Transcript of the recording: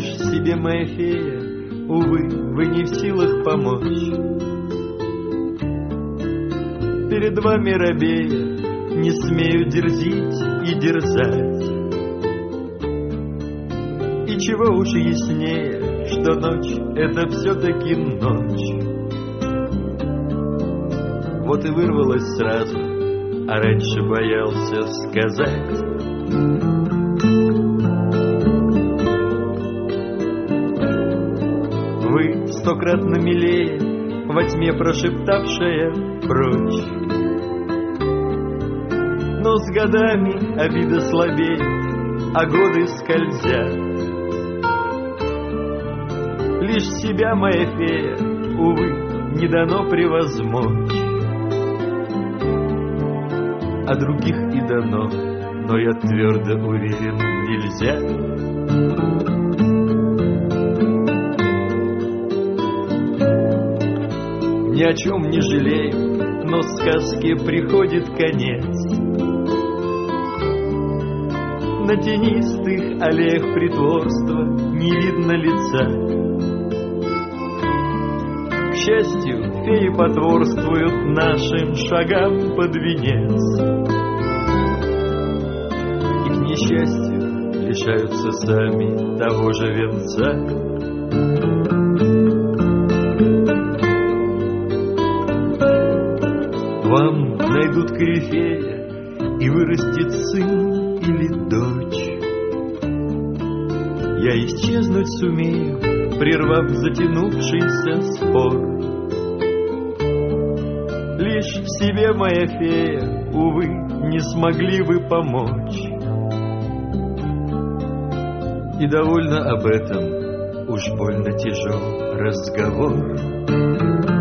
Лишь себе, моя фея, увы, вы не в силах помочь. Перед вами робея не смею дерзить и дерзать. И чего уж яснее, что ночь — это все-таки ночь. Вот и вырвалось сразу, а раньше боялся сказать. Вы стократно милее, во тьме прошептавшая прочь. Но с годами обида слабеет, а годы скользят. Лишь себя, моя фея, увы, не дано превозмочь. А других и дано, но я твердо уверен, нельзя. Ни о чем не жалею, но сказке приходит конец. На тенистых аллеях притворства не видно лица. К счастью, феи потворствуют нашим шагам под венец. И к несчастью лишаются сами того же венца. Вам найдут корифея, и вырастет сын или дочь. Я исчезнуть сумею, прервав затянувшийся спор. Лишь в себе, моя фея, увы, не смогли вы помочь. И довольно об этом, уж больно тяжел разговор.